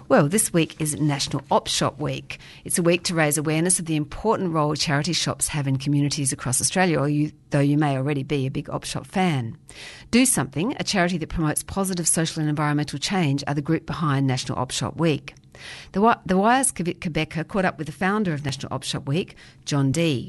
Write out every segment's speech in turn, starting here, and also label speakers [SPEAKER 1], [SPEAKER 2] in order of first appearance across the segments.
[SPEAKER 1] Well, this week is National Op Shop Week. It's a week to raise awareness of the important role charity shops have in communities across Australia, though you may already be a big op shop fan. Do Something, a charity that promotes positive social and environmental change, are the group behind National Op Shop Week. The Wire's Kavit Kebeka caught up with the founder of National Op Shop Week, John Dee.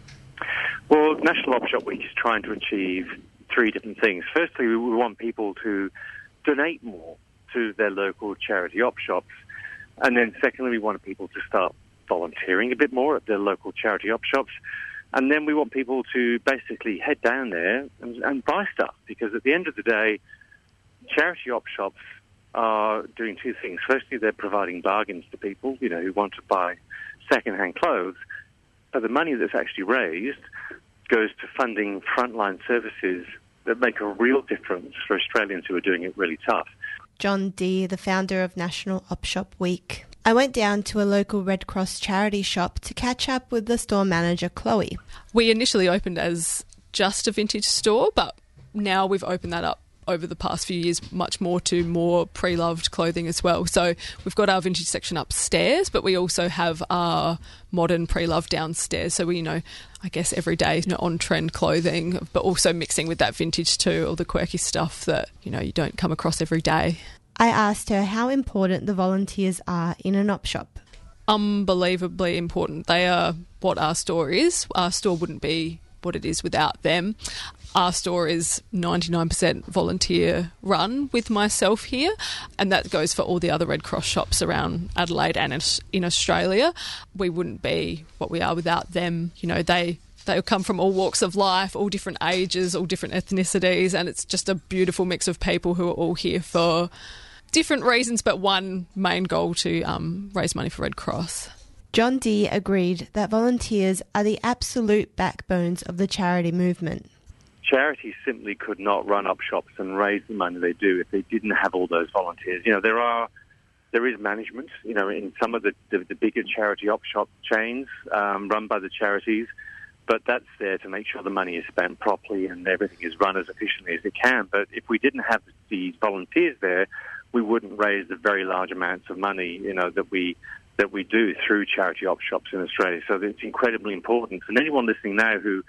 [SPEAKER 2] Well, National Op Shop Week is trying to achieve three different things. Firstly, we want people to donate more to their local charity op shops. And then secondly, we want people to start volunteering a bit more at their local charity op shops. And then we want people to basically head down there and buy stuff, because at the end of the day, charity op shops are doing two things. Firstly, they're providing bargains to people, who want to buy second-hand clothes. But the money that's actually raised goes to funding frontline services that make a real difference for Australians who are doing it really tough.
[SPEAKER 3] John Dee, the founder of National Op Shop Week. I went down to a local Red Cross charity shop to catch up with the store manager, Chloe.
[SPEAKER 4] We initially opened as just a vintage store, but now we've opened that up over the past few years much more to more pre-loved clothing as well. So we've got our vintage section upstairs, but we also have our modern pre-loved downstairs. So we, I guess everyday on-trend clothing, but also mixing with that vintage too, all the quirky stuff that, you don't come across every day.
[SPEAKER 3] I asked her how important the volunteers are in an op shop.
[SPEAKER 4] Unbelievably important. They are what our store is. Our store wouldn't be what it is without them. Our store is 99% volunteer run with myself here, and that goes for all the other Red Cross shops around Adelaide and in Australia. We wouldn't be what we are without them. They come from all walks of life, all different ages, all different ethnicities, and it's just a beautiful mix of people who are all here for different reasons, but one main goal to raise money for Red Cross.
[SPEAKER 3] John Dee agreed that volunteers are the absolute backbones of the charity movement.
[SPEAKER 2] Charities simply could not run up shops and raise the money they do if they didn't have all those volunteers. There is management, in some of the bigger charity op shop chains run by the charities, but that's there to make sure the money is spent properly and everything is run as efficiently as it can. But if we didn't have these volunteers there, we wouldn't raise the very large amounts of money, that we do through charity op shops in Australia. So it's incredibly important. And anyone listening now who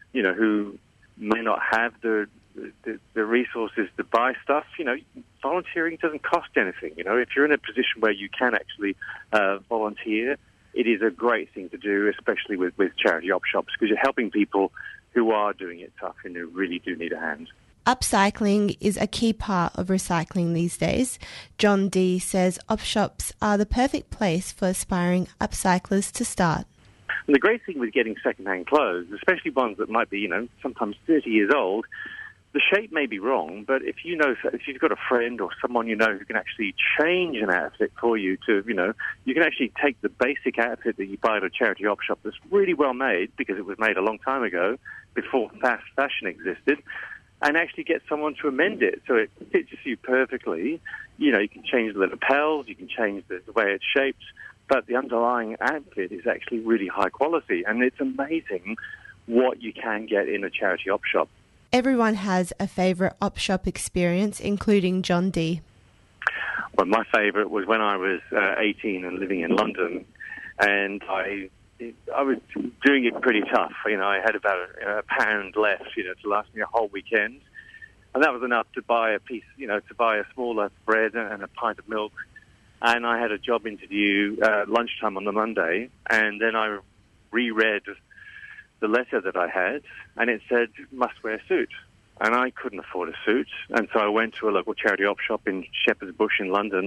[SPEAKER 2] may not have the resources to buy stuff, volunteering doesn't cost anything. If you're in a position where you can actually volunteer, it is a great thing to do, especially with charity op shops, because you're helping people who are doing it tough and who really do need a hand.
[SPEAKER 3] Upcycling is a key part of recycling these days. John Dee says op shops are the perfect place for aspiring upcyclers to start.
[SPEAKER 2] And the great thing with getting second-hand clothes, especially ones that might be, sometimes 30 years old, the shape may be wrong, but if you've got a friend or someone who can actually change an outfit for you to, you can actually take the basic outfit that you buy at a charity op shop that's really well made, because it was made a long time ago, before fast fashion existed, and actually get someone to amend it so it fits you perfectly. You can change the lapels, you can change the way it's shaped, but the underlying outfit is actually really high quality, and it's amazing what you can get in a charity op shop.
[SPEAKER 3] Everyone has a favourite op shop experience, including John Dee.
[SPEAKER 2] Well, my favourite was when I was 18 and living in London, and I was doing it pretty tough. I had about a pound left, to last me a whole weekend, and that was enough to buy a piece, to buy a small loaf of bread and a pint of milk. And I had a job interview lunchtime on the Monday, and then I reread the letter that I had, and it said, must wear a suit. And I couldn't afford a suit, and so I went to a local charity op shop in Shepherd's Bush in London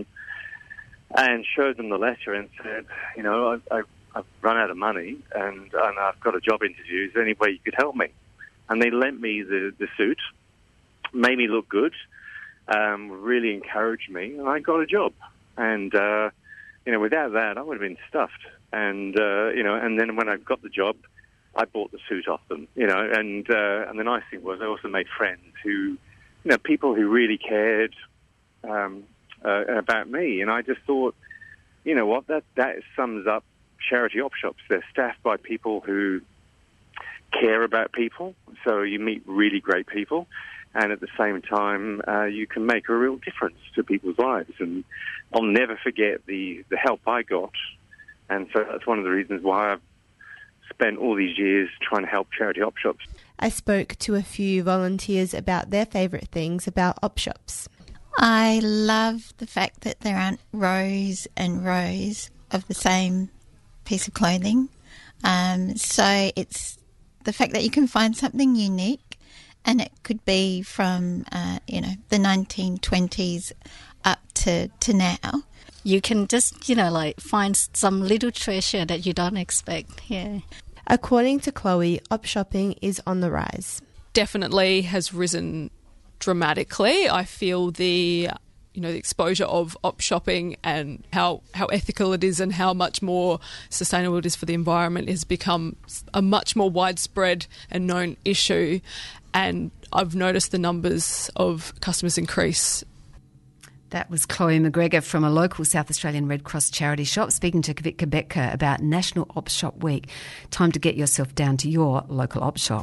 [SPEAKER 2] and showed them the letter and said, I've run out of money, and I've got a job interview. Is there any way you could help me? And they lent me the suit, made me look good, really encouraged me, and I got a job. And, without that, I would have been stuffed. And then when I got the job, I bought the suit off them, and the nice thing was I also made friends who, people who really cared about me. And I just thought, that sums up charity op shops. They're staffed by people who care about people. So you meet really great people. and at the same time, you can make a real difference to people's lives. And I'll never forget the help I got, and so that's one of the reasons why I've spent all these years trying to help charity op shops.
[SPEAKER 3] I spoke to a few volunteers about their favourite things about op shops.
[SPEAKER 5] I love the fact that there aren't rows and rows of the same piece of clothing. So it's the fact that you can find something unique, and it could be from, the 1920s up to now.
[SPEAKER 6] You can just, find some little treasure that you don't expect. Yeah.
[SPEAKER 3] According to Chloe, op shopping is on the rise.
[SPEAKER 4] Definitely has risen dramatically. I feel the exposure of op shopping and how ethical it is and how much more sustainable it is for the environment has become a much more widespread and known issue. And I've noticed the numbers of customers increase.
[SPEAKER 1] That was Chloe McGregor from a local South Australian Red Cross charity shop speaking to Kavit Kebeka about National Op Shop Week. Time to get yourself down to your local op shop.